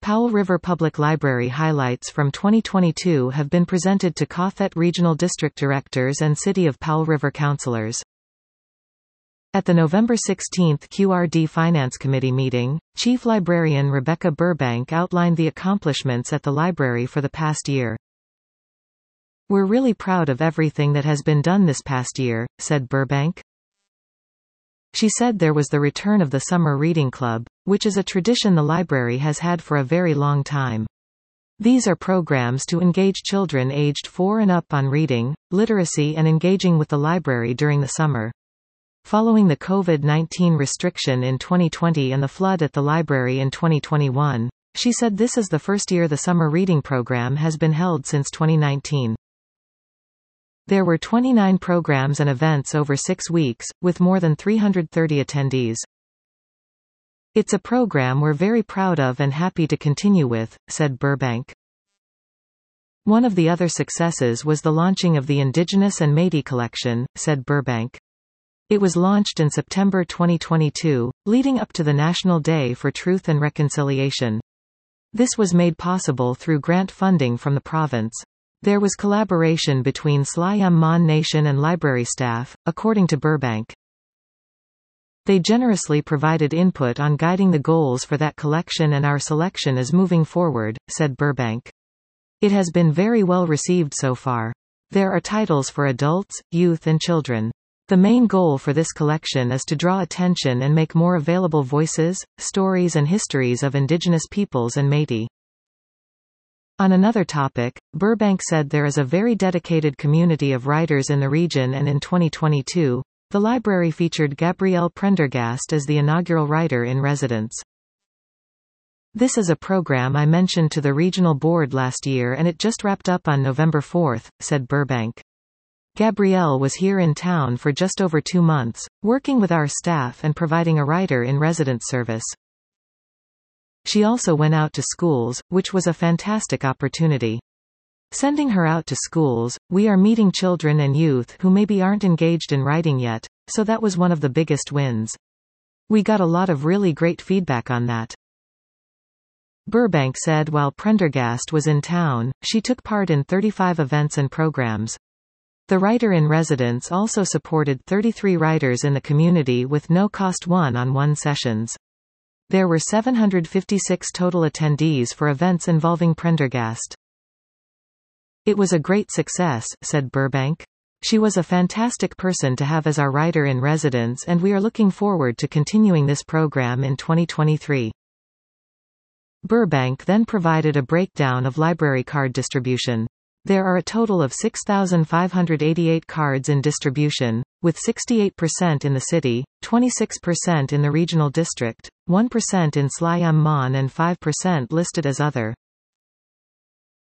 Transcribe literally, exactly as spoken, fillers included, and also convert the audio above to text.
Powell River Public Library highlights from twenty twenty-two have been presented to C A F E T Regional District Directors and City of Powell River Councilors. At the November sixteenth Q R D Finance Committee meeting, Chief Librarian Rebecca Burbank outlined the accomplishments at the library for the past year. "We're really proud of everything that has been done this past year," said Burbank. She said there was the return of the Summer Reading Club, which is a tradition the library has had for a very long time. These are programs to engage children aged four and up on reading, literacy and engaging with the library during the summer. Following the COVID nineteen restriction in twenty twenty and the flood at the library in twenty twenty-one, she said this is the first year the summer reading program has been held since twenty nineteen. There were twenty-nine programs and events over six weeks, with more than three hundred thirty attendees. "It's a program we're very proud of and happy to continue with," said Burbank. "One of the other successes was the launching of the Indigenous and Métis collection," said Burbank. "It was launched in September twenty twenty-two, leading up to the National Day for Truth and Reconciliation. This was made possible through grant funding from the province. There was collaboration between Slayam Mon Nation and library staff, according to Burbank. They generously provided input on guiding the goals for that collection and our selection is moving forward," said Burbank. "It has been very well received so far. There are titles for adults, youth and children. The main goal for this collection is to draw attention and make more available voices, stories and histories of Indigenous peoples and Métis." On another topic, Burbank said there is a very dedicated community of writers in the region and in twenty twenty-two, the library featured Gabrielle Prendergast as the inaugural writer-in-residence. "This is a program I mentioned to the regional board last year and it just wrapped up on November fourth, said Burbank. Gabrielle was here in town for just over two months, working with our staff and providing a writer-in-residence service. She also went out to schools, which was a fantastic opportunity. Sending her out to schools, we are meeting children and youth who maybe aren't engaged in writing yet, so that was one of the biggest wins. We got a lot of really great feedback on that." Burbank said while Prendergast was in town, she took part in thirty-five events and programs. The writer-in-residence also supported thirty-three writers in the community with no-cost one-on-one sessions. There were seven hundred fifty-six total attendees for events involving Prendergast. "It was a great success," said Burbank. "She was a fantastic person to have as our writer-in-residence and we are looking forward to continuing this program in twenty twenty-three. Burbank then provided a breakdown of library card distribution. There are a total of six thousand five hundred eighty-eight cards in distribution, with sixty-eight percent in the city, twenty-six percent in the regional district, one percent in Slayam Mon and five percent listed as other.